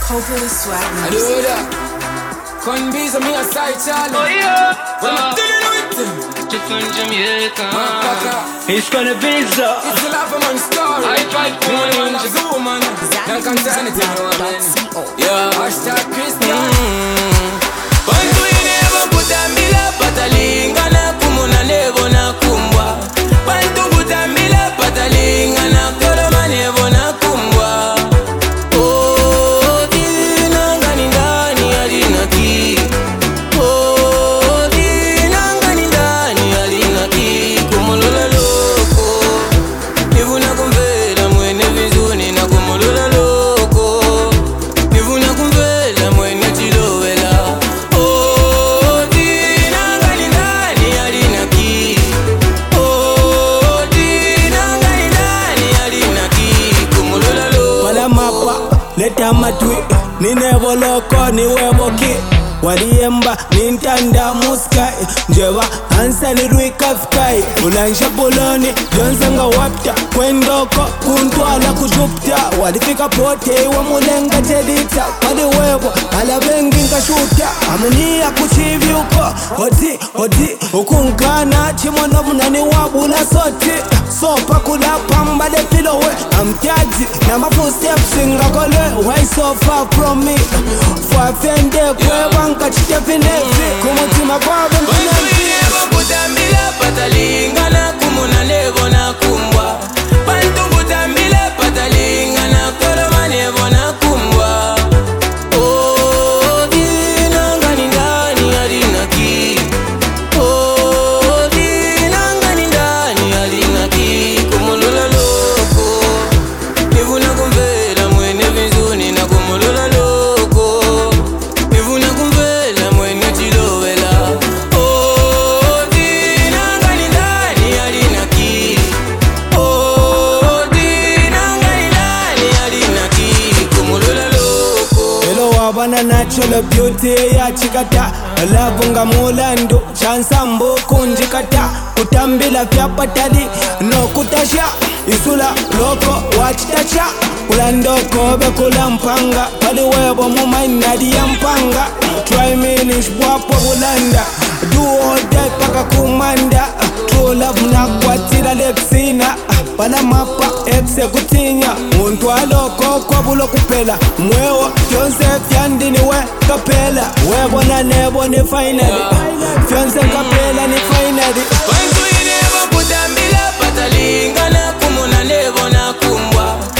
Copa the swag. I do that. Con visa me a side challenge. Oh yeah. When I'm dealing with them. Just from Jamaica. Motherfucker. It's gonna be so. It's a life of man story. I fight for man, one. man, a zoo man. Don't concern it, man. Yeah. Hashtag Christian. Bantu inebo kutambila patalinga na kumuna nebo na kumbwa. Bantu kutambila patalinga na koloma nebo na kumbwa. Oh, dina ngani ndani alina ki. Oh, dina ngani ndani alina ki. Kumulula loko. Nivuna kumvela mwene vizuni na kumulula loko. Nivuna kumvela mwene chilowela. Leta matwi, ninebo loko niwebo ki Waliemba, nintanda muskai Njewa, ansa nirwika fkai Ulansha boloni, jonsenga wapta Kwendoko, kuntwala kujupta Walifika pote, wamulenga jedita Waliwebo, alabengi nkashuta Amunia kuchivi uko Hoti, ukunkana Chimono mnani wabula soti Sopa kula pamba de pilowe Amtiaji, na mafu steps ngakole Why so far from me? Fwafende kwe wanka chitefinefi Kumutima kwa Bantu inebo kutambila patalinga na kumuna nebo na kumbwa. Bantu kutambila patalinga na koloma nebo na kumbwa. Oh, dina ngani ndani alina ki. Oh, dina ngani ndani alina ki. Kumulula loko. Nivuna kumvela mwene vizuni na kumulula loko. Nivuna kumvela mwene chilowela. Oh, dina ngani ndani alina ki. Oh, dina ngani ndani alina ki. Kumulula loko. Hello wabana natural beauty ya chikata Lavunga mulando chansambo kunjikata Kutambila vya patali no kutasha Isula loko wachitacha Ulandoko bekula mpanga Paliwebo mumainadi ya mpanga Try minish wapo bulanda Do all day paka kumanda True love na kwatira lexina Bana mapa exe kutinya Muntu aloko kwa bulo kupela Mwewa Fionse fyandini we kapela Webo na nebo ni finally Fionse kapela ni finally Bantu inebo kutambila patalinga na kumuna nebo na kumbwa.